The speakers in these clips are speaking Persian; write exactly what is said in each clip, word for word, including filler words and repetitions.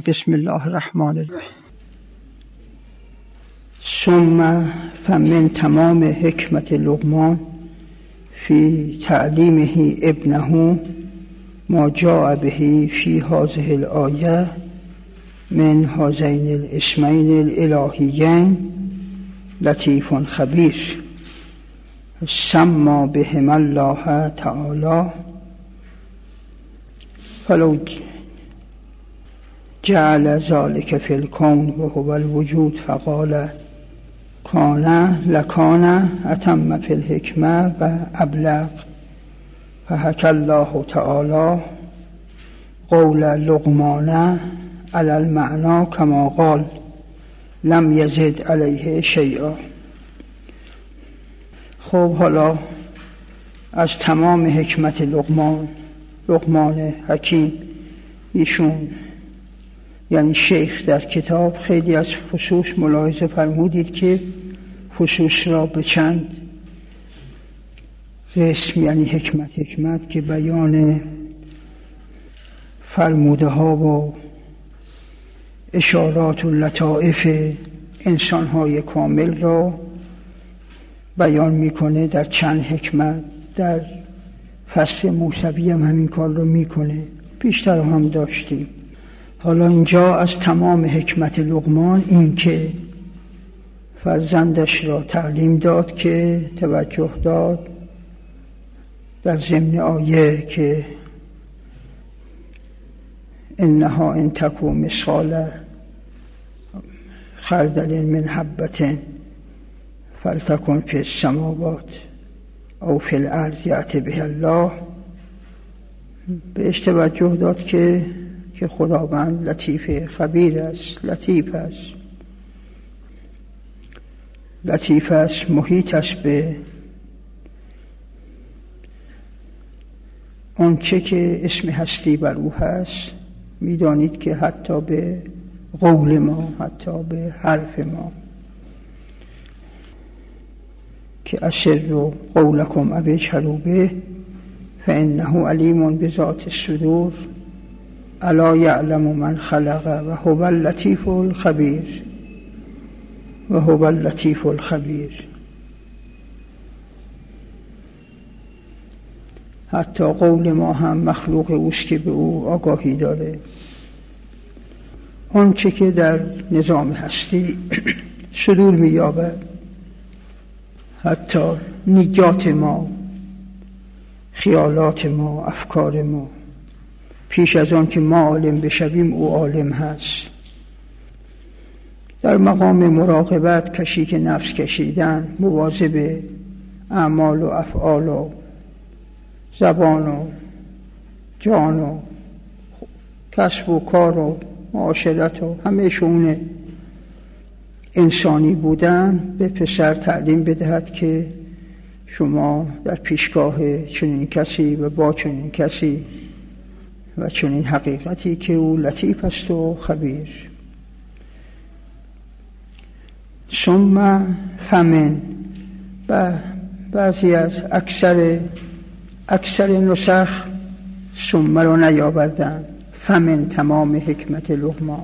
بسم الله الرحمن الرحیم. ثم فمن تمام حکمت لقمان فی تعلیمه ابنه ما جاء به فی هذه الآیه من هذین الاسمین الالهیین لطیف خبیر سما بهما الله تعالی فلو جعل ذلك في الكون وهو الوجود فقال كان لكان أتم في الحكمة وأبلغ فحكى الله تعالى قول لقمان على المعنى كما قال لم يزد عليه شيئا. خب حالا از تمام حکمت لقمان لقمان حکیم، ایشون یعنی شیخ در کتاب خیلی از خصوص ملاحظه فرمودید که خصوص را به چند قسم، یعنی حکمت حکمت که بیان فرموده ها و اشارات و لطائف انسان های کامل را بیان میکنه در چند حکمت. در فصل موسوی هم همین کار رو میکنه، پیشتر هم داشتیم. حالا اینجا از تمام حکمت لقمان این که فرزندش را تعلیم داد که توجه داد در ضمن آیه که انها ان تکو مثقال خردل من حبة فلتکن فی السماوات او فی الارض یأتی بها الله. بهش توجه داد که که خداوند لطیف خبیر است، لطیف است لطیف است محیط است به اون چه که اسم هستی بر او هست. میدانید که حتی به قول ما، حتی به حرف ما که اسروا قولکم او اجهروا به فانه علیم بذات الصدور الا یعلم من خلق و هو اللطیف الخبیر و هو اللطیف الخبیر. حتی قول ما هم مخلوق اوست که به او آگاهی داره. آن چه که در نظام هستی صدور می‌یابد، حتی نیات ما، خیالات ما، افکار ما، پیش از آن که ما عالم بشویم او عالم هست. در مقام مراقبت، کشیک نفس کشیدن، مواظب اعمال و افعال و زبان و جان و کسب و کار و معاشرت و همه شؤون انسانی بودن، به پسر تعلیم بدهد که شما در پیشگاه چنین کسی و با چنین کسی و چنین حقیقتی که او لطیف است و خبیر. ثم فمن، بعضی از اکثر اکثر نسخ ثم رو نیاوردن، فمن تمام حکمت لقمان.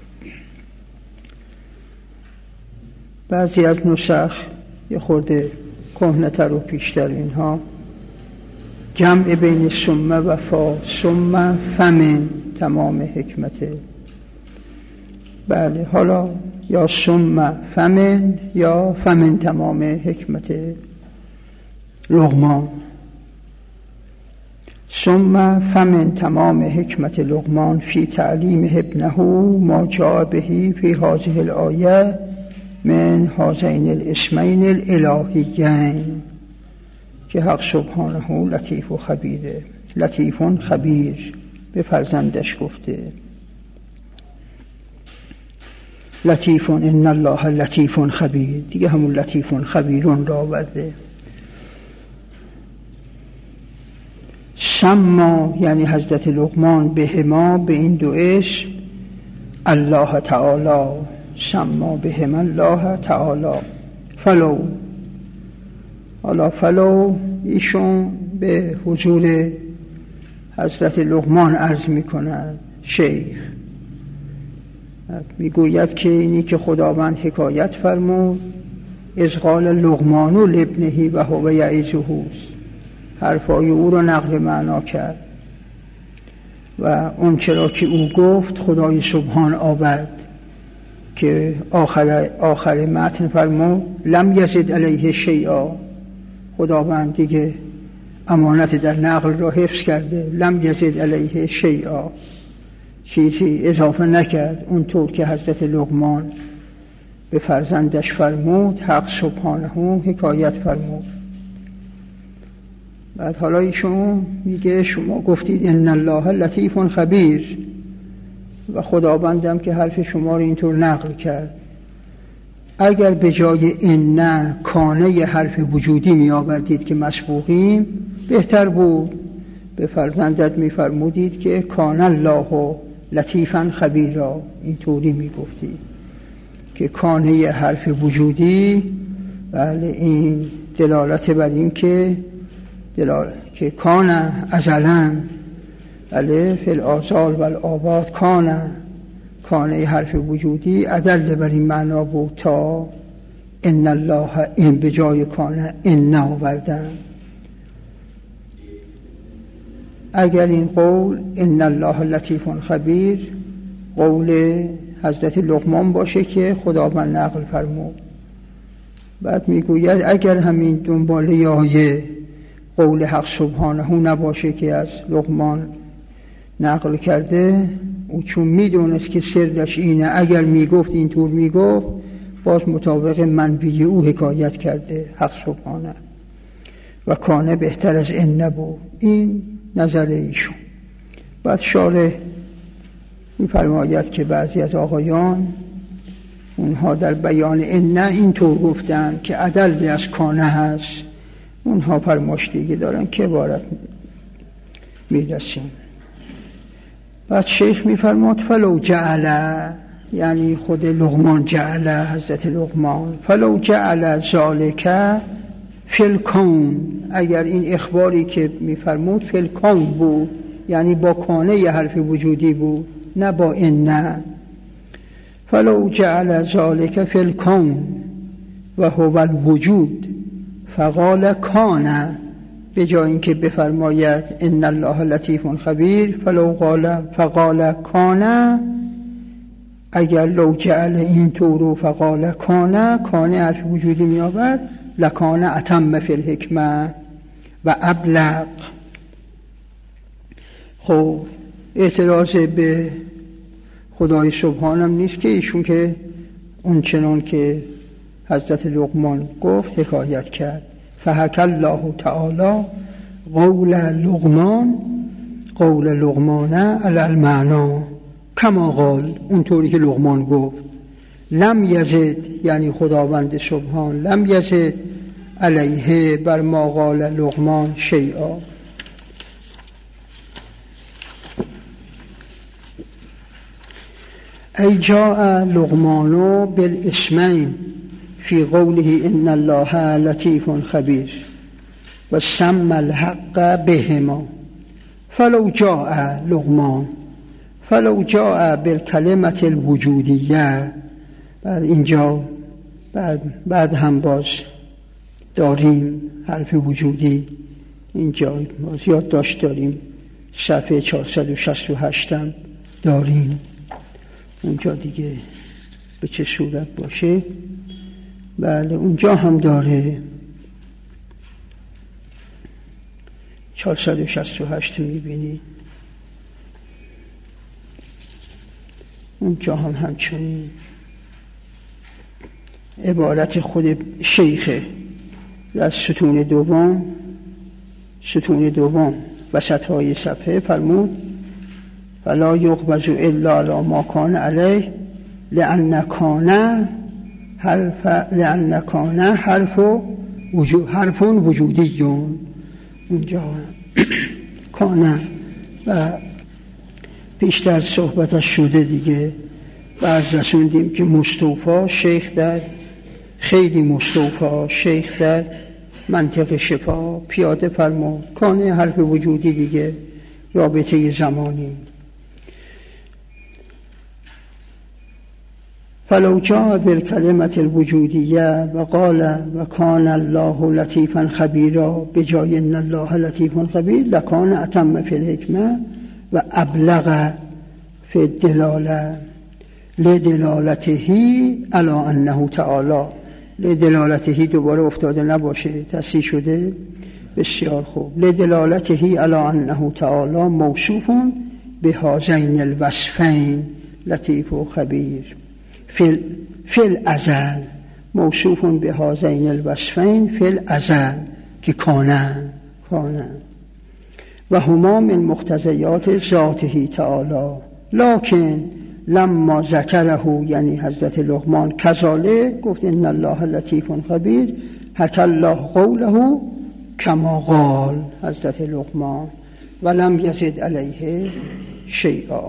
بعضی از نسخ یه خورده کهنه‌تر و پیشتر اینها جمع بین ثم و فا، ثم فمن تمام حکمت. بله، حالا یا ثم فمن یا فمن تمام حکمت لقمان. ثم فمن تمام حکمت لقمان فی تعلیم ابنه ما جاء به فی هذه الآیه من هذین الاسمین الالهیین که حق سبحانه لطیف و خبیره. لطیف خبیر به فرزندش گفته. لطیف ان الله لطیف خبیر، دیگه همون لطیف خبیرون را آورده. سما یعنی حضرت لقمان به ما، به این دو اسم الله تعالی، سما به ما الله تعالی. فلو، حالا فلو ایشون به حضور حضرت لقمان عرض می کند شیخ میگوید که اینی که خداوند حکایت فرمود اذ قال لقمان لابنه و هو یعظه، حرفای او رو نقل معنا کرد و اون چرا که او گفت خدای سبحان آورد که آخر, آخر متن فرمود لم یزد علیه شیئا، خداوند دیگه امانت در نقل را حفظ کرده، لم یزد علیه شیئا، چیزی اضافه نکرد اونطور که حضرت لقمان به فرزندش فرمود، حق سبحانه حکایت فرمود. بعد حالا ایشون میگه شما گفتید ان الله لطیف خبیر و خداوندم که حرف شما رو اینطور نقل کرد. اگر به جای ان کانه حرف وجودی می آوردید که مسبوقیم بهتر بود، به فرزندت می فرمودید که کان الله لطیفا خبیرا، اینطوری می گفتید که کانه حرف وجودی، بله این دلالت بر این که دلالت که کان ازلا، بله فی الآزال و الآباد کان، کانه حرف وجودی ادل بر این معنا بود تا ان الله این به جای کان ان آوردن. اگر این قول ان الله لطیف خبیر قول حضرت لقمان باشه که خداوند نقل فرمود، بعد میگوید اگر همین دنباله آیه قول حق سبحانه نباشه که از لقمان نقل کرده، او چون میدونست که سردش اینه اگر میگفت اینطور میگفت باز مطابق منبی او حکایت کرده حق سبحانه و کانه بهتر از این نبود. این نظر ایشون. بعد شارح میفرماید که بعضی از آقایان اونها در بیان این نه اینطور گفتن که عدل از کانه هست، اونها فرماشتگی دارن که عبارت میرسیم. بعد شیخ میفرماد فلو جعل، یعنی خود لقمان جعل، حضرت لقمان، فلو جعل ذالک فی الکون، اگر این اخباری که میفرمود فی الکون بود یعنی با کانه ی حرف وجودی بود نه با این، نه فلو جعل ذالک فی الکون و هو الوجود فقال کان، به جای اینکه بفرماید ان الله لطیف خبیر فلو قال فقال کان، اگر لو جعل این طور فقال کان، کان حرف وجودی می آورد لکان اتم فی الحکمه و ابلغ. خب اعتراض به خدای سبحانم نیست که ایشون که اون چنان که حضرت لقمان گفت حکایت کرد. فحکی الله تعالی قول لقمان قول لقمان علی المعنا کما قال، اونطوری که لقمان گفت لم یزد، یعنی خداوند سبحان لم یزد علیه بر ما قال لقمان شیئا. ای جاء لقمان بالاسمین فی قوله ان الله لطیف خبیر و سمى الحق بهما، فلو جاء لقمان فلو جاء بالکلمة الوجودیه. بعد اینجا بعد, بعد هم باز داریم حرف وجودی، اینجا باز یادداشت داریم صفحه چهارصد و شصت و هشت هم داریم، اونجا دیگه به چه صورت باشه. بله اونجا هم داره چهارصد و شصت و هشت میبینی، اونجا هم همچنین عبارت خود شیخه در ستون دوم، ستون دوم وسط های صفحه فرمود فلا یقبض الا علی ما کان علیه لأن کان حرف لأن کان حرف وجود حرف وجودیون. اونجا کان و بیشتر صحبتش شده دیگه. بعد رسوندیم که مستوفا شیخ در خیلی مستوفا شیخ در منطق شفا پیاده فرمود کان حرف وجودی دیگه، رابطه زمانی. فلو جاء بالکلمة الوجودیه و قال و کان الله لطیفا خبیرا بجای ان الله لطیف خبیر لکان اتم فی الحکمه و ابلغ فی الدلاله لدلالته علی انه تعالی. لدلالته دوباره افتاده نباشه، تصحیح شده. بسیار خوب. لدلالته علی انه تعالی موصوف بهذین الوصفین لطیف و خبیر فی فی الازل، موصوف بهذین الوصفین فی الازل که کانه کانه و هما من مقتضیات ذاته تعالی لکن لما ذکره، یعنی حضرت لقمان کذالک گفت ان الله لطیف خبیر حکی الله قوله کما قال حضرت لقمان ولم یزد علیه شیئا.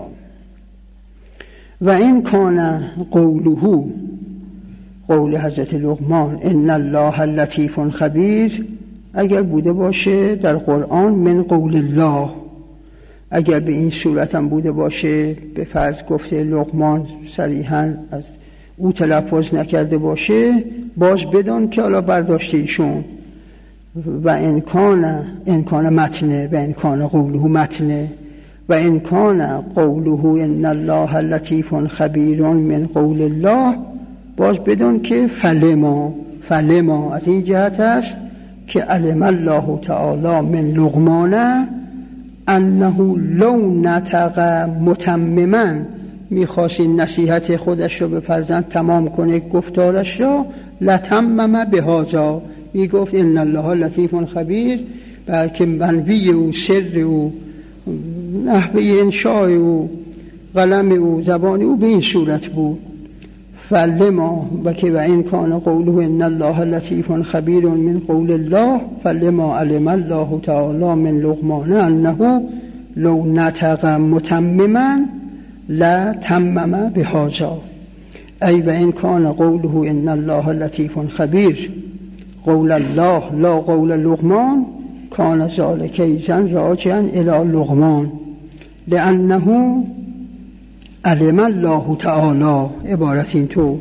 و این کان قوله، قول حضرت لقمان ان الله لطیف خبیر، اگر بوده باشه در قرآن من قول الله، اگر به این صورت هم بوده باشه، به فرض گفته لقمان صریحاً از او تلفظ نکرده باشه، باز بدان که حالا برداشته ایشون. و انکان انکان متنه و انکان قوله متنه و انکان قوله ان الله لطیف خبیر من قول الله، باز بدان که فلما فلما از این جهت است که علم الله تعالی من لقمانه انه لو نطق متمما، میخواست این نصیحت خودش رو به فرزند تمام کنه گفتارش را، لتمم بهذا، میگفت ان الله لطیف خبیر، بلکه منوی او سر او نحوه انشاء او قلم او زبان او به این صورت بود. فلما و که و این کان قوله ان الله لطیف خبیر من قول الله فلما علم الله تعالی من لقمان انه لو نطق متمما لا تمم بهذا. ای و این کان قوله ان الله لطیف خبیر قول الله لا قول لقمان کان ذلک ایضا راجعا الی لقمان لانه علم الله تعالی، عبارت این طور،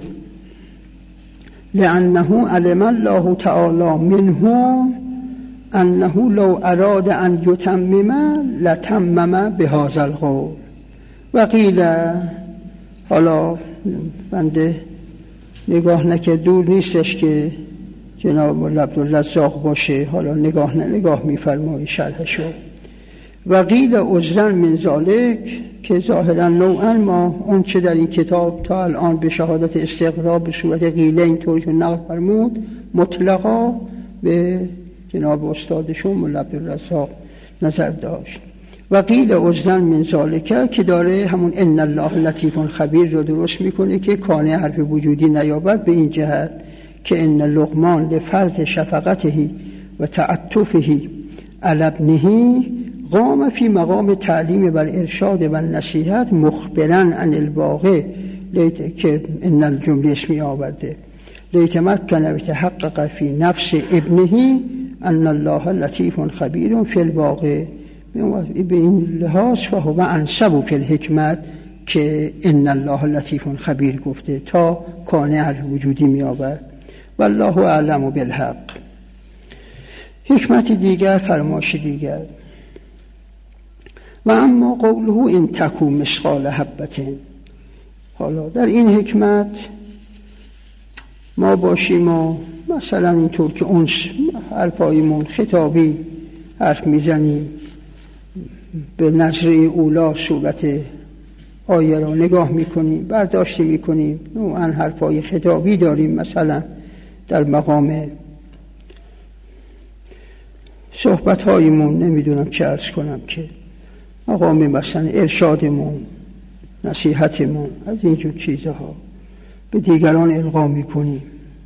لانه علم الله تعالی منه انه لو اراد ان یتمم لتمم بهذا القول. و قیل، حالا بنده نگاه نکه دور نیستش که جناب عبدالرزاق باشه، حالا نگاه نه نگاه میفرمایی شرحشو. و قیل عذرا من ذالک، که ظاهرا نوعا ما اون چه در این کتاب تا الان به شهادت استقرا به صورت قیله اینطوری نقل فرمود مطلقا به جناب استادشون مولا عبدالرزاق نظر داشت. و قیل عذرا من ذالک که داره همون ان الله لطیف خبیر رو درست میکنه که کانه حرف وجودی نیابد، به این جهت که ان لقمان لفرط شفقته و تعطفه علی ابنه قام فی مقام تعلیم و ارشاد و نصیحت مخبرا عن الواقع، که ان الجمله اسمی آورده لیتمکن و تحقق فی نفس ابنه ان الله لطیف خبیر فی الواقع. به این لحاظ فهو انسب فی الحکمت که ان الله لطیف خبیر گفته تا کانه هر وجودی می آورد. والله اعلم بالحق. حکمت دیگر، فرمایش دیگر، و اما قوله ان تکو مثقال حبة. حالا در این حکمت ما باشیم و مثلا اینطور که اون حرفایمون خطابی حرف میزنیم، به نظر اولا صورت آیه را نگاه میکنیم، برداشتی میکنیم، نوعا حرفای خطابی داریم، مثلا در مقام صحبت هایمون نمیدونم چه عرض کنم که مقام مثلا ارشادمون، نصیحتمون، از اینجور چیزها به دیگران القا میکنیم.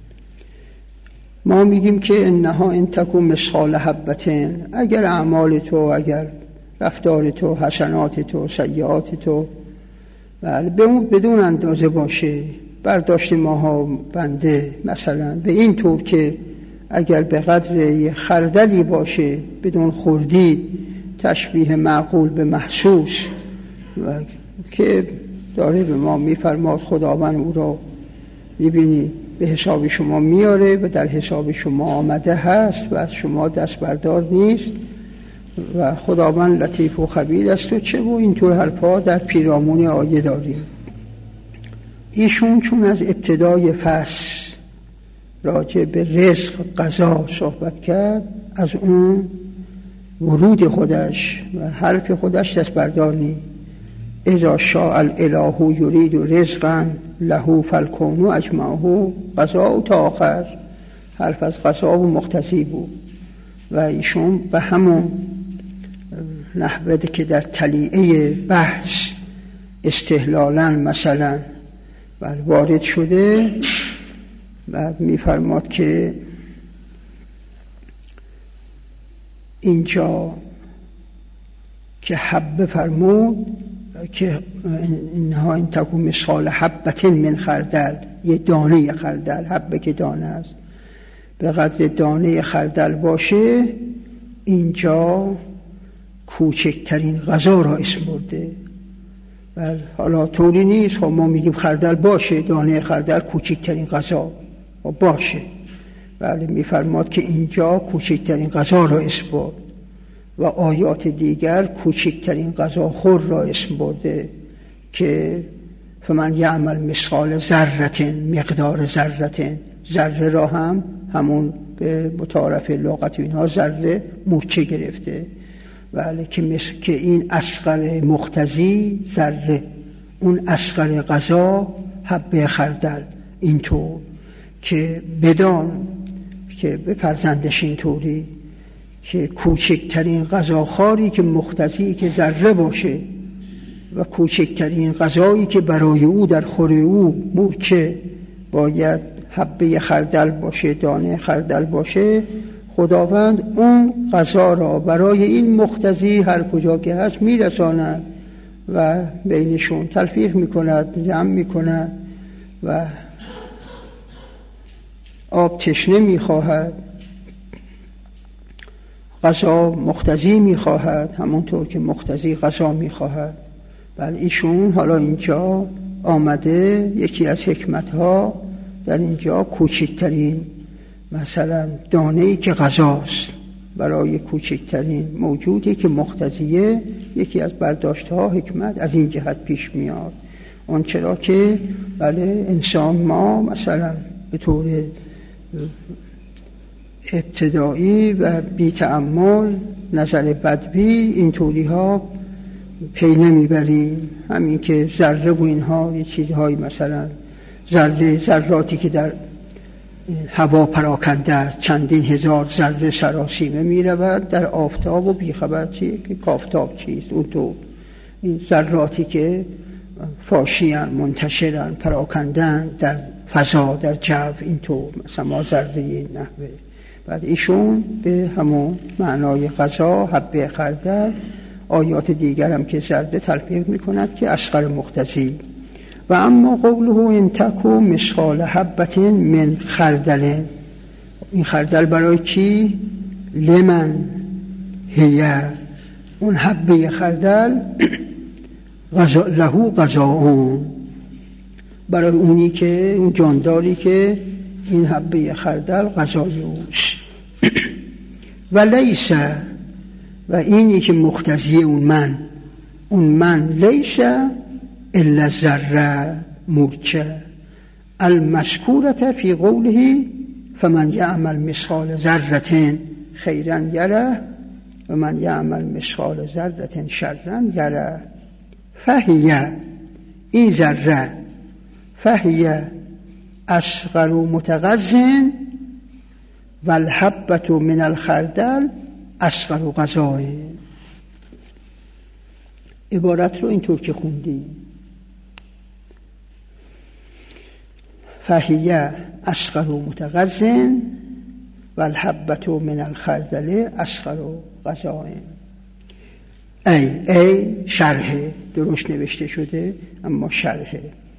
ما میگیم که انها ان تکو مثقال حبة، اگر اعمال تو، اگر رفتار تو، حسنات تو، سیئات تو بله بدون اندازه باشه، برداشت ماها بنده مثلا به این طور که اگر به قدر یه خردلی باشه بدون خوردی، تشبیه معقول به محسوس، و که داره به ما میفرماد خداوند او را میبینی به حساب شما میاره و در حساب شما آمده هست و از شما دست بردار نیست و خداوند لطیف و خبیر است و چه و اینطور حرفا در پیرامون آیه داریم. ایشون چون از ابتدای فصل راجع به رزق قضا صحبت کرد، از اون ورود خودش و حرف خودش دست بردار نیست. اذا شاء الاله یرید رزقا له فالکون اجمعه قضا تا آخر حرف از قضا و مقتضی بود و ایشون به همون نحوه که در تلیعه بحث استحلالاً مثلا وارد شده و میفرماد که اینجا که حبه فرمود که اینها این تکون مثال حبت من خردل، یه دانه خردل، حبه که دانه است به قدر دانه خردل باشه، اینجا کوچکترین غذا را اسم برده. بله حالا طوری نیست، خب ما میگیم خردل باشه، دانه خردل کوچکترین غذا باشه. بله میفرماد که اینجا کوچکترین غذا را اسم برد و آیات دیگر کوچکترین غذا خور را اسم برده که فمن یعمل مثقال ذره مقدار ذره، ذره را هم همون به متعارف لغت اینها ذره مورچه گرفته. بله که مثل که این اصغر مقتضی ذره، اون اصغر غذا حبه خردل، اینطور که بدان که به فرزندش اینطوری که کوچکترین غذاخواری که مقتضی که ذره باشه و کوچکترین غذایی که برای او در خور او مورچه باید حبه خردل باشه، دانه خردل باشه، خداوند اون غذا را برای این مقتضی هر کجا که هست میرساند و بینشون تلفیق میکند، جمع میکند و آب تشنه میخواهد، غذا مقتضی میخواهد، همونطور که مقتضی غذا میخواهد. بله ایشون حالا اینجا آمده یکی از حکمتها در اینجا کوچکترین مثلا دانه‌ای که غذاست برای کوچکترین موجودی که مقتضیه، یکی از برداشتها حکمت از این جهت پیش میاد. اون چرا که بله انسان ما مثلا به طور ابتدایی و بی تأمل نظر بدبی اینطوری ها پی نمیبریم، همین که ذره و اینها یه چیزهایی مثلا ذره ذراتی که در هوا پراکنده است، چندین هزار ذره سراسیمه می رود در آفتاب و بیخبر چیه که آفتاب چیست. اون تو این ذراتی که فاشیان منتشرن پراکندن در فضا در جو، اینطور مثلا ما ذره این نحوه. بعد ایشون به همون معنای غذا حبه خردل، آیات دیگر هم که ذره تلفیق می کند که اصغر مقتضی. و اما قوله ان تکو مثقال حبة من خردل، این خردل برای کی؟ لمن هی، اون حبه خردل غذا له غذا، برای اونی که اون جانداری که این حبه خردل غذای اوست. و لیس، و اینی که مقتضی اون من، اون من لیس الا ذره مورچه المذکورة فی قوله فمن یعمل مثقال ذره خیرا یره و من یعمل مثقال ذره شرا یره. فهیه، این ذره، فهیه اصغر متغذ و الحبة من الخردل اصغر غذاه. عبارت رو اینطور که خوندیم، فهیه اصغر متغذ و الحبة من الخردل اصغر غذاه. ای ای شرحه، درست نوشته شده اما شرحه.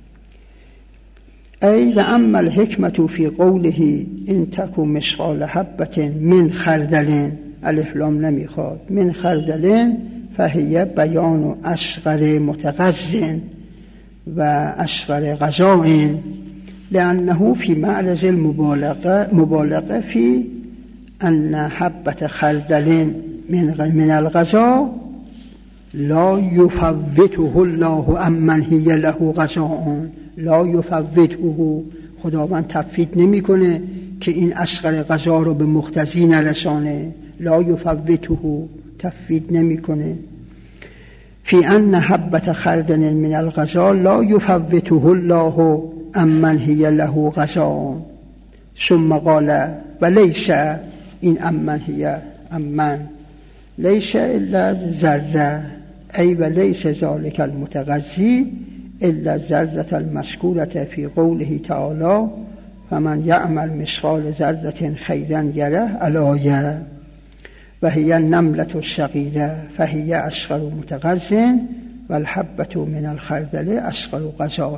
ای و اما الحکمة فی قوله ان تکو مثقال حبة من خردل، الف لام نمیخواد، من خردل، فهیه بیان اصغر متغذ و اصغر غذاء لأنه في معرض المبالغه مبالغه في ان حبة خردل من من الغذا لا یفوته الله عمن هی له غذاء. لا یفوته، خداوند تفویض نمیکنه که این اصغر غذا رو به مقتضی نرسانه. لا یفوته، تفویض نمیکنه. فی ان حبة خردل من الغذا لا یفوته الله عمن هی له غذاء. ثم قال ولیس، این عمن هی عمن لیس الا ذره، ای ولیس ذلک المتغذی الا ذره المذکورة فی قوله تعالی فمن یعمل مثقال ذره خیرا یره الآیه و هی النملة الصغیرة فهی اصغر متغذ و الحبة من الخردل اصغر غذاء.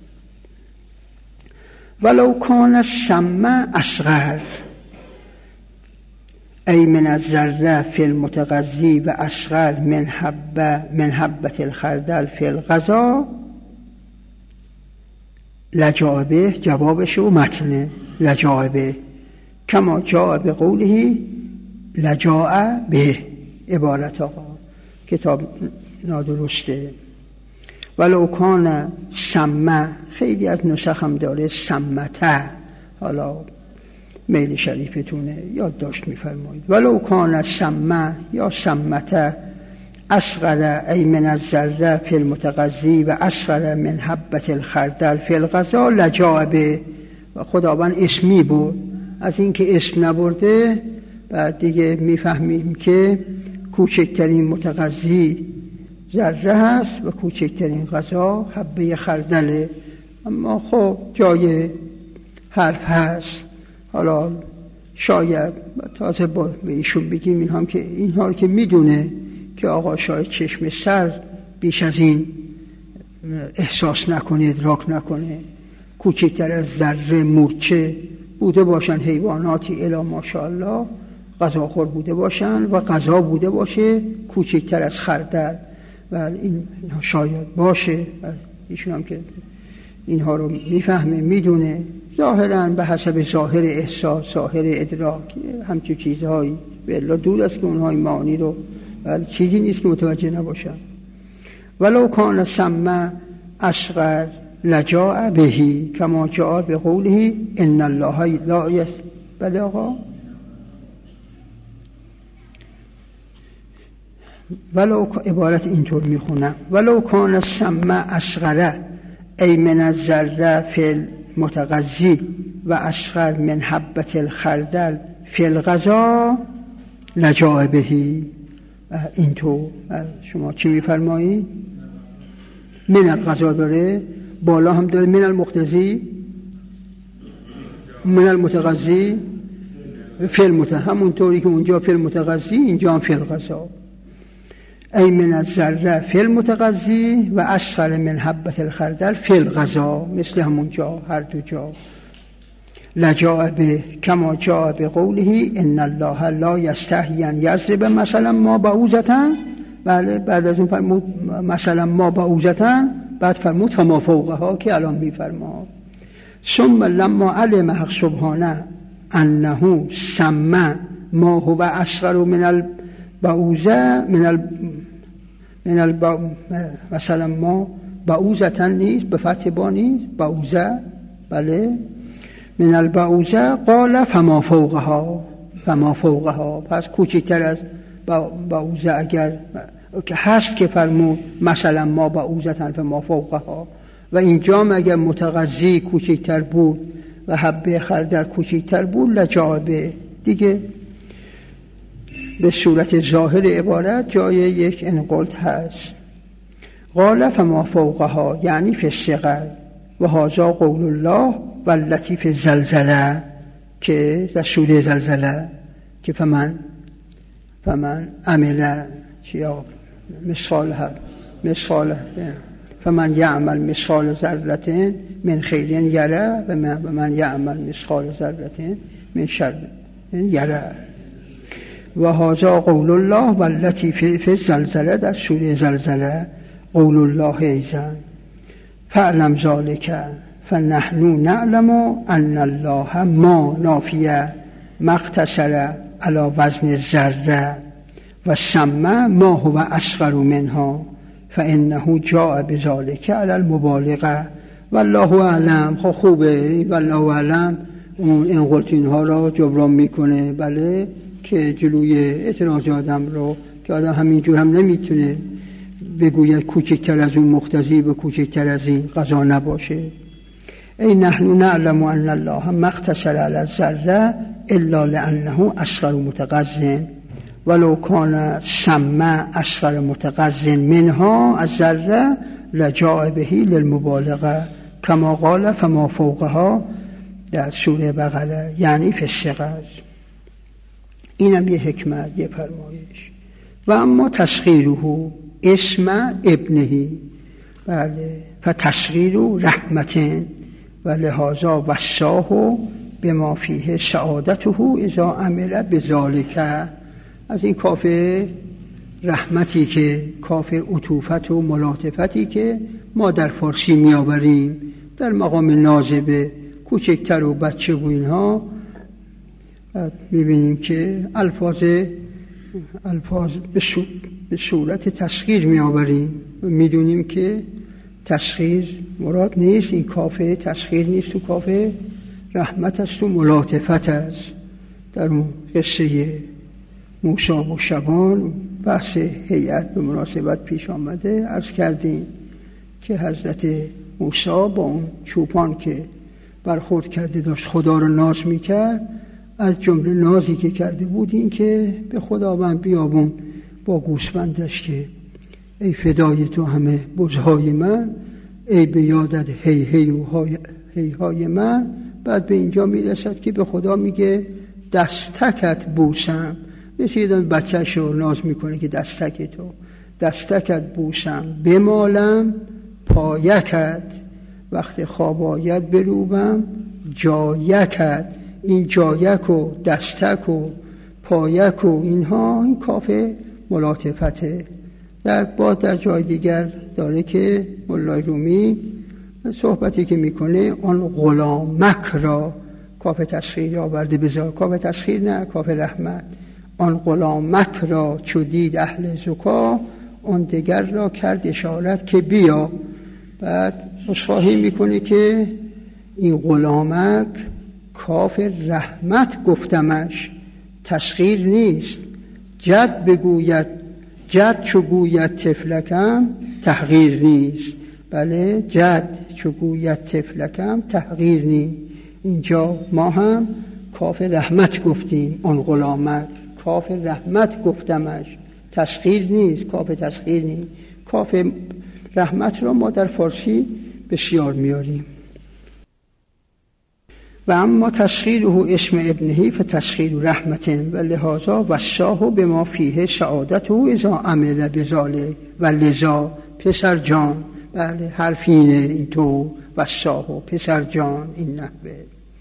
ولو کان السم اصغر ای من الذره فی المتغذی و اصغر من حبه من حبة الخردل فی الغذا لجاء به، جوابش و متنه لجاء به کما جاء به قوله لجاء به. عبارت آقا کتاب نادرسته. ولو کان سمه، خیلی از نسخ هم داره سمته، حالا میل شریفتونه یادداشت میفرمایید. ولو کان سمه یا سمته اصغر ای من الذره فی المتغذی و اصغر من حبة الخردل فی الغذا لجاء به. و خداوند اسمی بود، از این که اسم نبرده بعد دیگه میفهمیم که کوچکترین متغذی ذره هست و کوچکترین غذا حبه خردله. اما خب جای حرف هست، حالا شاید تازه با ایشون بگیم این هم که اینها رو که میدونه که آقا شاید چشم سر بیش از این احساس نکنه، ادراک نکنه. کوچکتر از ذره مورچه بوده باشن حیواناتی الا ماشاءالله غذاخور بوده باشن و غذا بوده باشه کوچکتر از خردل و این شاید باشه. ایشون هم که اینها رو میفهمه میدونه، ظاهراً به حسب ظاهر احساس، ظاهر ادراک، همچون چیزهایی والله دور است که اونهای معانی رو، ولی چیزی نیست که متوجه نباشن. ولو کان سمه اصغر لجاء بهی کما جاء به قوله ان الله لا یسبل. آقا ولو عبارت اینطور میخونم ولو کان السم اصغر ای من الذره فی المتغذی و اصغر من حبة الخردل فی الغذا لجاء بهی. اینطور شما چی میفرمایید؟ من الغذا داره، بالا هم داره من المقتضی، من المتغذی فی المت، همونطوری که اونجا فی المتغذی اینجا هم فی الغذا. ای من الذره فی المتغذی و اصغر من حبة الخردل فی الغذا، مثل همونجا هر دو جا. لجاء به کما جاء به قوله ان الله لا یستحیی ان یضرب مثلا ما بعوضة. بله بعد از اون فرمود مثلا ما بعوضة، بعد فرمود فما فوقها که الان میفرماد. ثم لما علم حق سبحانه انه سمى ما هو اصغر من البعوضة من ال من الب مثلا ما بعوضة نیست، به فتح با نیست، بعوضة بله، من البعوضة قال فما فوقها، فما فوقها، پس کوچکتر از بعوضة اگر که هست که فرمود مثلا ما بعوضة فما فوقها، و اینجا اگر متغذی کوچکتر بود و حبه خردل کوچکتر بود لجاء به، دیگه به صورت ظاهر عبارت جای یک انقلت هست. قال فما فوقها یعنی فی الصغر و هذا قول الله والتي فی الزلزله، که در سوره زلزله که فمن فمن عمل چیا مثقال مثقال فمن یعمل مثقال ذره من خیر یره و من یعمل مثقال ذره من شر یره. و هذا قول الله والتي فی الزلزله در سوره زلزله قول الله ایضا. فعلم ذلك فنحن نعلم ان الله ما نافیه مختصر علی وزن ذره و سمه ما هو اصغر منها فانه جاء بذلك علی المبالغه والله اعلم. خب خوبه والله اعلم اون این قلتین ها را جبران میکنه، بله، که جلوی اعتراض آدم رو که آدم همینجور هم نمیتونه بگوید کوچکتر از اون مقتضی به کوچکتر از این قضا نباشه. ای نحن نعلم ان الله ما اختصر علی الذره الا لانه اصغر متغذ ولو کان سمع اصغر متغذ منها الذره لجاء به للمبالغه کما قال فما فوقها در سوره بقره، یعنی فی الصغر. اینم یه حکمت، یه فرمایش. و اما تصغیره اسم ابنهی، بله، فتصغیر رحمتن و لهذا وصاه بما فیه سعادته اذا عمل بذالک. از این کاف رحمتی که کاف عطوفت و ملاطفتی که ما در فارسی میآوریم در مقام نازبه کوچکتر و بچه و اینها، میبینیم که الفاظ الفاظ به صورت تصغیر میآوریم و میدونیم که تصغیر مراد نیست، این کافه تصغیر نیست، تو کافه رحمت است و ملاطفت است. در اون قصه موسی و شبان بحث هیئت به مناسبت پیش آمده، عرض کردیم که حضرت موسی با اون چوپان که برخورد کرده داشت خدا رو ناز میکرد، از جمله نازی که کرده بود این که به خداوند بیابون با گوسفندش که ای فدای تو همه بزهای من، ای به یادت هی هی و های, هی های من. بعد به اینجا میرسد که به خدا میگه دستکت بوسم، مثل یه بچه‌ش رو ناز میکنه که دستک تو دستکت بوسم، بمالم پایکت، وقت خواب آید بروبم جایکت. این جایک و دستک و پایک و اینها این کافه ملاطفته. در بعد در جای دیگر داره که مولای رومی صحبتی که میکنه آن غلامک را کافه تسخیر آورده بذار، کافه تسخیر نه، کافه رحمت. آن غلامک را چو دید اهل زکا، آن دگر را کرد اشارت که بیا. بعد مصخواهی میکنه که این غلامک کاف رحمت گفتمش، تسخیر نیست. جد بگوید جد چو گوید طفلکم تحقیر نیست، بله، جد چو گوید طفلکم تحقیر نیست. اینجا ما هم کاف رحمت گفتیم، آن غلامک کاف رحمت گفتمش، تسخیر نیست، کاف تسخیر نیست. کاف رحمت را ما در فارسی بسیار میاریم. و اما تسخیره اسم ابنهی فتسخیر رحمتن و لهذا وصاه بما فیه سعادته اذا عمل بذلک و لذا پسر جان، بله، حرفینه این تو وصاه پسر جان، این نحوه.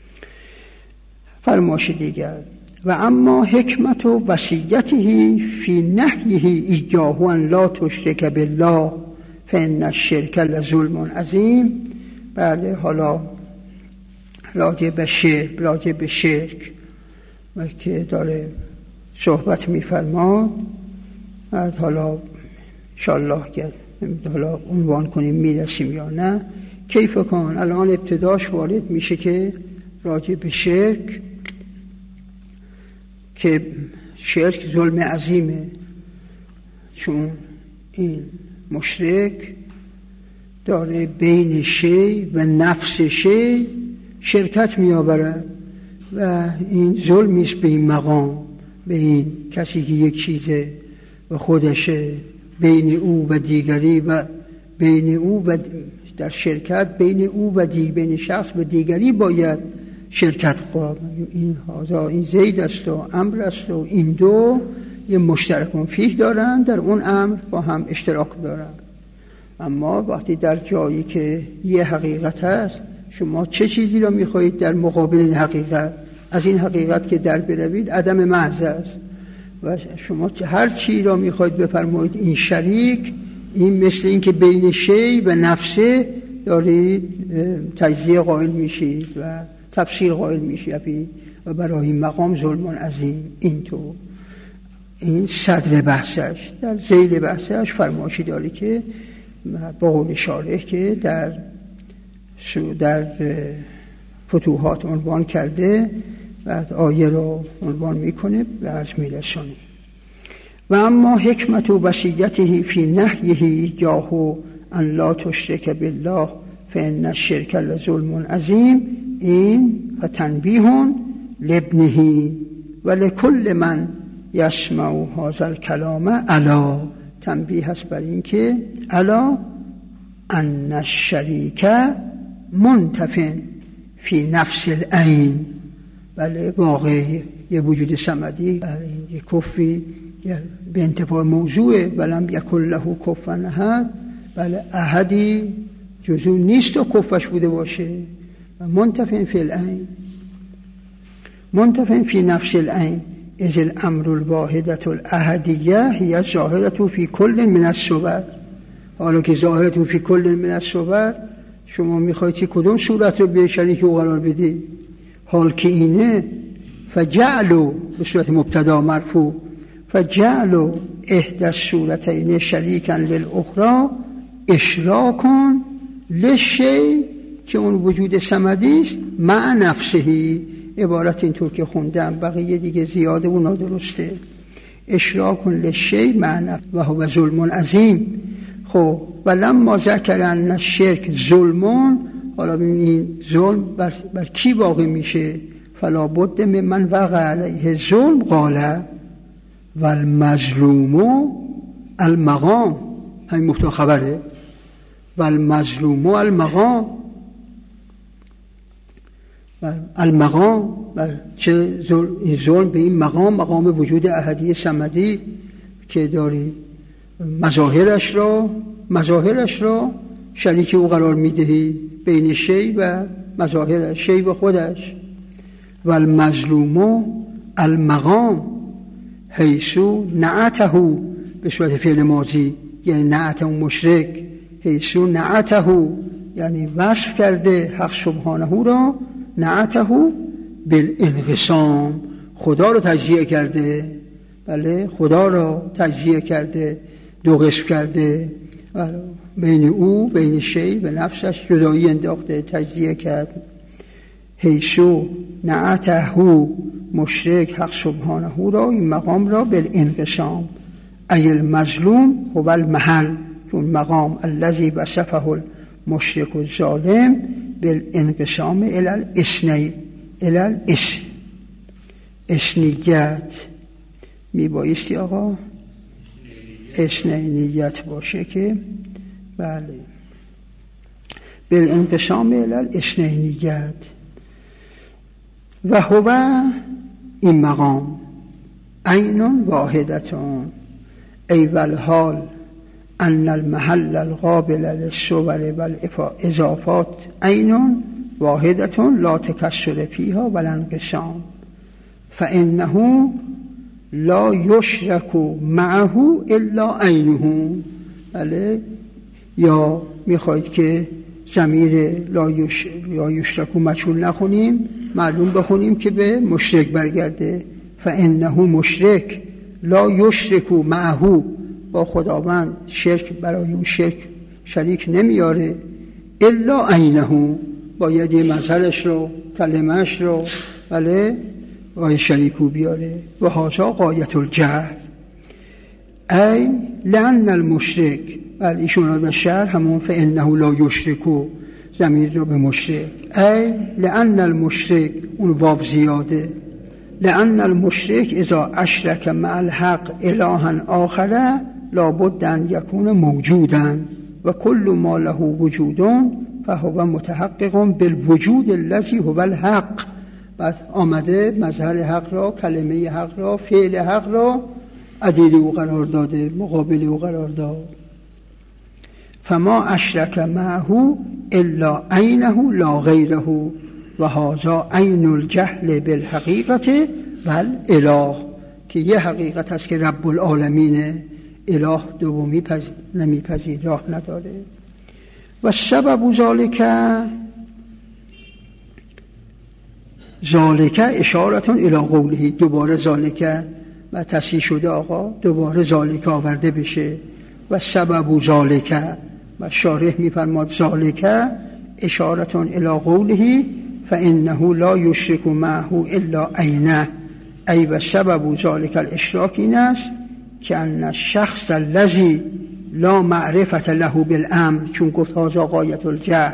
فرماش دیگر و اما حکمت و وصیته فی نهیه ایجاه ان لا تشرک بالله فان الشرک لظلم عظیم. بله، حالا راجع به شرک راجع به شرک و که داره صحبت میفرماد. بعد حالا انشاءالله گر حالا عنوان کنیم میرسیم یا نه. کیف کن الان ابتداش وارد میشه که راجع به شرک، که شرک ظلم عظیمه، چون این مشرک داره بین شی و نفس شی شرکت می آورد و این ظلمی است به این مقام، به این کسی که یک چیزه و خودشه، بین او و دیگری و بین او و در شرکت بین او و دی بین شخص و دیگری باید شرکت خواب. این هازا این زید است و امر است و این دو یه مشترکون فیه دارن، در اون امر با هم اشتراک دارن. اما وقتی در جایی که یه حقیقت هست، شما چه چیزی را میخواهید در مقابل این حقیقت؟ از این حقیقت که در بروید عدم محض است و شما هر چی را میخواهید بفرمایید این شریک، این مثل این که بین شی و نفسه دارید تجزیه قائل میشید و تفسیر قائل میشید و برای این مقام ظلم عظیم. اینطور این صدر بحثش. در ذیل بحثش فرمایشی داره که با قول شارح که در در فتوحات عنوان کرده، بعد آیه رو عنوان میکنه و عرض میرسونه. و اما حکمت و وصیته فی نهیه ایاه ان لا تشرک بالله فان الشرک لظلم عظیم، این فتنبیه لابنه و لکل من یسمع هذا الکلام الا، تنبیه هست بر این که الا ان الشریک منتف فی نفس العین. بله واقعی یه وجود صمدی، یه کفی به انتفاع موضوع ولم یکن له کفوا احد، بله احدی جزو نیست و کفش بوده باشه. منتف فی العین، منتف فی نفس العین، اذ الامر الواحدة الاحدیه هی ظاهرة فی کل من الصور. حالا که ظاهرة فی کل من الصور، شما میخواید که کدوم صورت رو به شریک او قرار بدی؟ حال که اینه فجعلوا به صورت مبتدا مرفوع، فجعلوا احدى الصورتین شریکا للاخرى اشراکا للشیء که اون وجود صمدی است مع نفسه. عبارت اینطور که خوندم، بقیه دیگه زیاده و نادرسته. اشراک للشیء مع نفسه و هو ظلم عظیم. خب ولما ذکر ان الشرک ظلم، حالا ببینید ظلم بر, بر کی واقع میشه؟ فلا بد ممن وقع علیه ظلم قال والمظلوم المقام. همین مبتدا خبره، والمظلوم المقام. المقام چه ظلم به این مقام، مقام وجود احدی صمدی که داری مظاهرش را مظاهرش را شریک او قرار میدهی، بین شی و مظاهر شی و خودش. و المظلوم المقام حیث نعته به صورت فعل ماضی، یعنی نعته مشرک، حیث نعته یعنی وصف کرده حق سبحانه را، نعته بالانقسام، خدا رو تجزیه کرده. بله خدا را تجزیه کرده، دو قسم کرده، بین او بین شی و نفسش جدایی انداخته، تجزیه کرد. حیثو نعته مشرک حق سبحانه را، این مقام را بالانقسام. ای المظلوم هو المحل، اون مقام الذی وصفه المشرک الظالم بالانقسام الی الاسنی الی الاس اسنیت. می بایستی آقا اسنینیت باشه که بله بالانقسام الی الاسنینیت. و هو این مقام عین واحدتون، ای والحال ان المحل القابل للصور والاضافات عین واحدتون لا تکسر فیها ولا انقسام، فانه لا یشرک معه الا عینه. بله یا میخواید که ضمیر لا یشرک مجهول نخونیم، معلوم بخونیم که به مشرک برگرده. فانه مشرک لا یشرک معه، با خداوند شرک برای اون شرک شریک نمیاره، الا عینه، باید یه مظهرش رو کلمهش رو بله باید شریکو بیاره. و هذا غایت الجهل، ای لأن المشرک، بله ایشون را در شهر همون فانه لا یشرکو ضمیر رو به مشرک، ای لأن المشرک اون واو زیاده، لأن المشرک اذا اشرک مع الحق الها آخر لابد ان یکون موجودا و کل ما له وجود فهو متحقق بالوجود الذی هو الحق. بعد آمده مظهر حق را، کلمه حق را، فعل حق را عدیل او قرار داده، مقابل او قرار داد. فما اشرک معه الا عینه لا غیره و هذا عین الجهل بالحقیقت والاله، که یه حقیقت است که رب العالمین، اله دومی نمیپذیر، راه نداره. و سبب ذالک ذالک اشارتون الی قوله، دوباره ذالک و تصحیح شده آقا، دوباره ذالک آورده بشه. و سبب ذالک و شارح میفرماد ذالک اشارتون الی قوله فانه لا یشرک معه الا عینه، ای و سبب ذالک الاشراک این است که ان الشخص الذی لا معرفت له بالامر، چون گفت هذا غایة الجهل،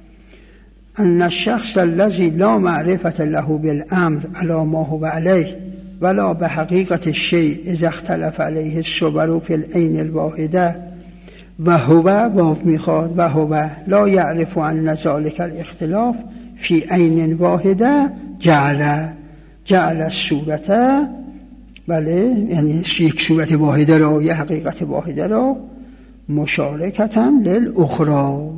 ان الشخص الذی لا معرفت له بالامر علی ما هو علیه ولا بحقیقت الشیء اذا اختلف علیه الصبر فی العین الواحده و هو واو میخواد و هو لا یعرف ان ذلك الاختلاف فی عین واحده جعل جعل الصورت، بله یعنی یک صورت واحده را یا حقیقت واحده را مشارکتا للاخرى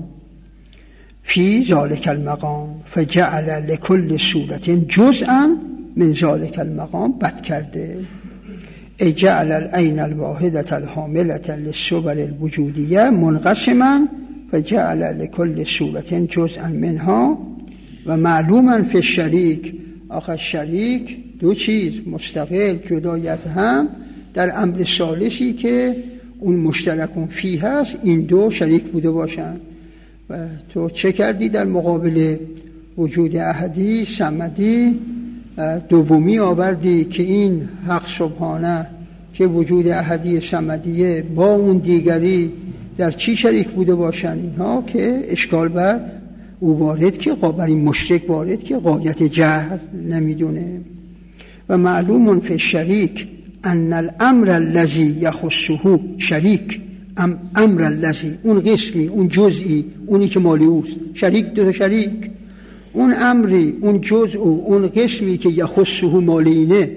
فی ذلك المقام فجعل لكل صورت جزءا من ذلك المقام بد کرده. ای جعل العین الواحدة الحاملة للصور الوجودیه منقسما فجعل لكل صورت جزءا منها و معلوما فی الشریک، آخر شریک دو چیز مستقل جدای از هم در امر ثالثی که اون مشترکون فی هست، این دو شریک بوده باشند. و تو چه کردی در مقابل وجود احدی صمدی؟ دومی آوردی که این حق سبحانه که وجود احدی صمدیه با اون دیگری در چی شریک بوده باشن، اینها که اشکال بر او وارد که بر این مشرک وارد که غایت جهل نمیدونه. و معلوم فی الشریک ان الامر الذی یخصه شریک، امر الذی اون قسمی اون جزئی اونی که مالی اوست، شریک دو شریک، اون امری اون جزء اون قسمی که یخصه مالینه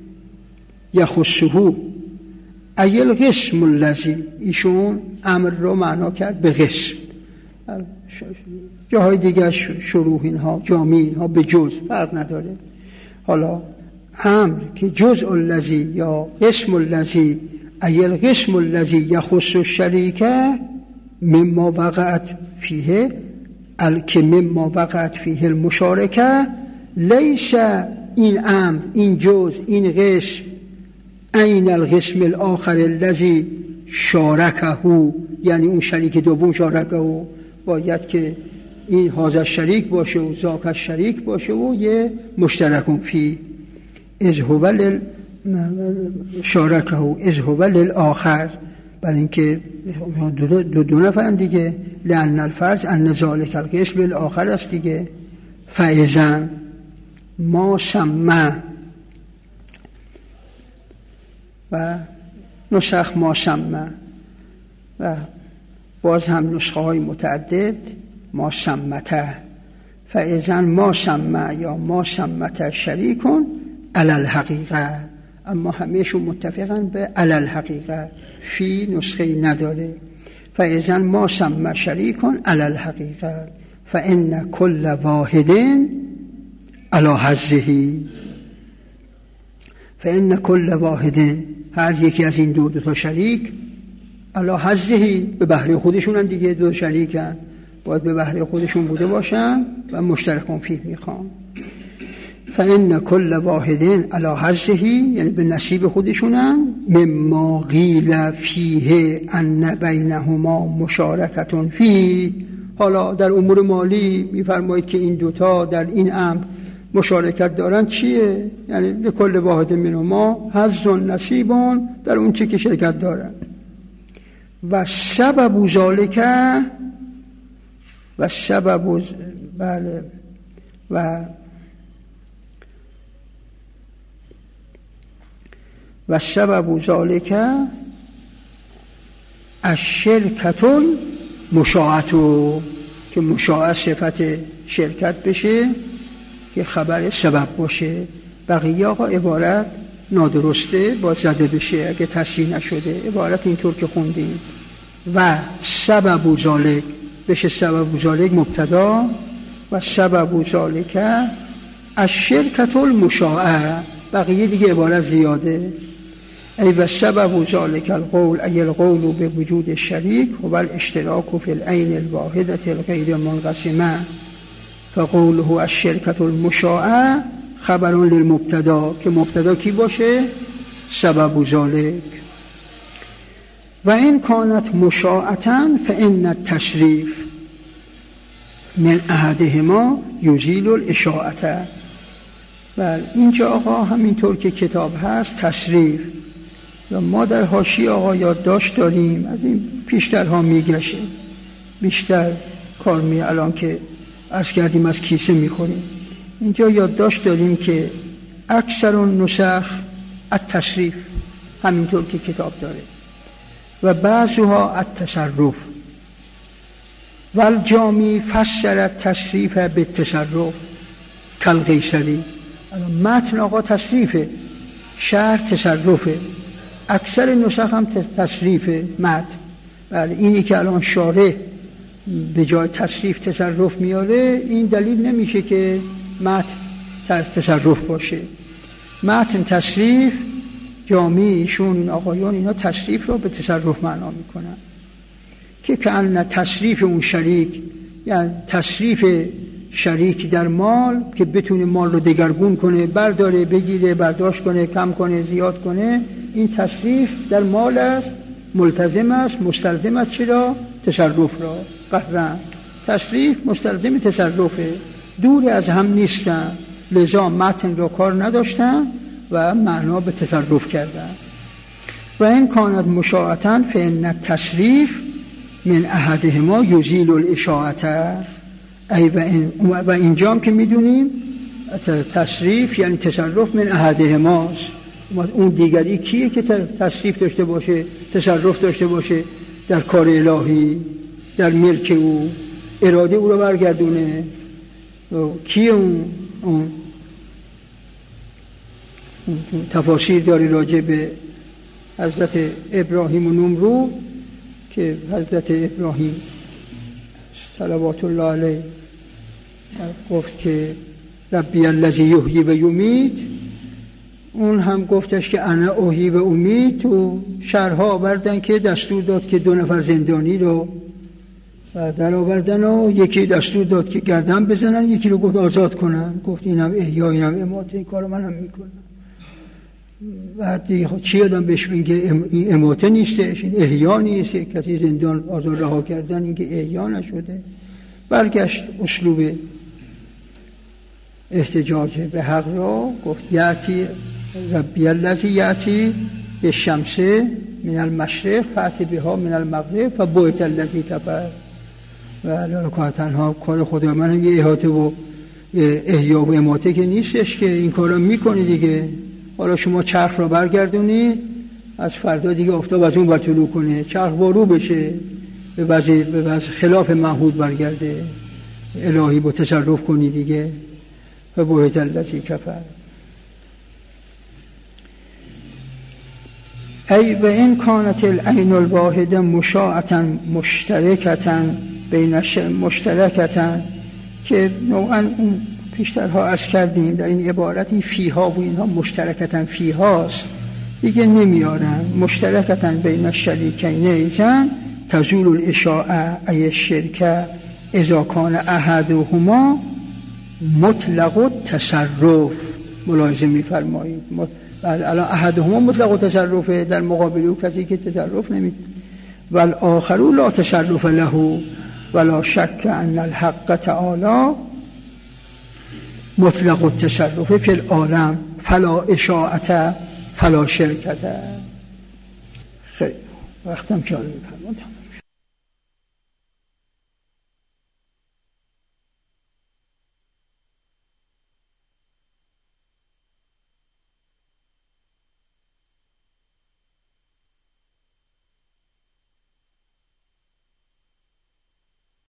یخصه ایل قسم الذی، ایشون امر رو معنا کرد به قسم، جاهای دیگه شروح اینها جامع اینها به جزء فرق نداره. حالا امر که جزء الذی یا قسم الذی ایل قسم الذی یخص الشریک مما وقعت فیه الک مما وقعت فیه المشارکه لیس این امر این جزء این قسم عین القسم الاخر الذی شارکه، یعنی اون شریک دوم شارکه باید که این هذا شریک باشه و ذاک شریک باشه و یه مشترکون فی از هو لل شارکه از هو للآخر، برای اینکه دو, دو, دو نفرن دیگه، لأن الفرض ان ذلک القسم للآخر است دیگه. فاذن ما سمع و نسخ ما سمع و باز هم نسخه های متعدد ما سمته، فاذن ما سمع یا ما سمته شریکون علی الحقیقه، اما همیشون متفقن به علی الحقیقه، فی نسخه نداره. فاذن ما سمع شریکون علی الحقیقه فان کل واحد علی حظه، فان کل واحد هر یکی از این دو دو تا شریک علی حظه به بهره خودشونن دیگه، دو شریکن باید به بهره خودشون بوده باشن و مشترکون فیه میخوان. فإن کل واحد علی حظه یعنی به نصیب خودشونن، مما قیل فیه ان بینهما مشارکتون فیه. حالا در امور مالی میفرمایید که این دوتا در این امر مشارکت دارن چیه؟ یعنی لکل واحد منهما حظ و نصیبون در اون چی که شرکت دارن. و سبب ذالک و سبب بله و و سبب ذالک الشرکت المشاعة، که مشاعة صفت شرکت بشه که خبر سبب باشه. بقیه آقا عبارت نادرسته با زده بشه اگه تصحیح نشده، عبارت اینطور که خوندیم و سبب ذالک بشه سبب ذالک مبتدا و سبب ذالک الشرکت المشاعة، بقیه دیگه عبارت زیاده. ای و سبب ذلك القول ای القول به وجود شریک و الاشتراک فی العین الواحدة الغیر منقسمه فقوله الشرکة المشاعه خبر للمبتدا که مبتدا کی باشه؟ سبب ذلك. و این کانت مشاعة فان التشریف من احدهما یزیل الاشاعه. بله اینجا آقا همینطور که کتاب هست تصریف و ما در حاشیه آقا یادداشت داریم، از این پیشترها میگشه بیشتر کار می الان که عرض کردیم از کیسه میخوریم. اینجا یادداشت داریم که اکثر النسخ التصریف همینطور که کتاب داره و بعضها التصرف و الجامی فسر التصریف به تصرف کالقیصری. متن آقا تصریفه، شرح تصرفه، اکثر نسخ هم تصریفه متن. بله اینی که الان شارح به جای تصریف تصرف میاره این دلیل نمیشه که متن تصرف باشه. متن تصریف، جامیشون این آقایان اینا تصریف رو به تصرف معنا میکنن که کأن تصریف اون شریک یعنی تصریف شریک در مال که بتونه مال رو دگرگون کنه، برداره بگیره برداشت کنه کم کنه زیاد کنه، این تصریف در مال است، ملتزم است مستلزم است چرا؟ تصرف را. قهرن تصریف مستلزم تصرفه، دور از هم نیستن، لذا متن را کار نداشتن و معنا به تصرف کردن. و این کانت مشاعة فإن التصریف من احدهما یزیل الاشاعه. ای و, این و اینجا هم که میدونیم تصریف یعنی تصرف من احدهماست. اون دیگری کیه که تصریف داشته باشه تصرف داشته باشه در کار الهی، در ملک او، اراده او رو برگردونه؟ کیه اون؟ اون تفاسیر داری راجع به حضرت ابراهیم و نمرود که حضرت ابراهیم صلوات الله علیه گفت که ربی الذی یحیی و یمیت، اون هم گفتش که انا احیی و امیت. و شرها آوردن که دستور داد که دو نفر زندانی رو در آوردن و یکی دستور داد که گردن بزنن، یکی رو گفت آزاد کنن. گفت اینم احیا اینم اماته، این کارو منم میکنم. بعد دیگه چی آدم بهش میگه این اماته نیستش، این احیا نیست، کسی زندان آزاد رها کردن این که احیا نشده. برگشت اسلوب احتجاج به حق را، گفت یاتی ربی الذی یاتی به شمس من المشرق فاتی بها من المغرب و بویت الذی کفر. و الان کار تنها کار خدا منم یه احاطه و احیا و اماته که نیستش که این کارا میکنی دیگه. حالا شما چرخ را برگردونی، از فردا دیگه آفتاب از اون بر طلوع کنه، چرخ وارو بشه به وضع به وضع خلاف معهود برگرده، الهی با تصرف کنی دیگه. و بویت الذی کفر. ای و این کانت العین الواحده مشاعة مشترکة بین مشترکة که نوعا اون پیشترها عرض کردیم در این عبارتی فیها و اینها مشترکة فیهاست دیگه نمیارن. مشترکة بین الشریکین ایزن تزول الاشاعه ای الشرکه اذا کان احدهما مطلق التصرف. ملاحظه می‌فرمایید الان احدهما مطلق التصرف در مقابل او کسی که تصرف نمی و الاخر لا تصرف له ولا شک ان الحق تعالی مطلق التصرف فی العالم فلا اشاعه فلا شرکته. خیلی وقتم که می‌فرمایید.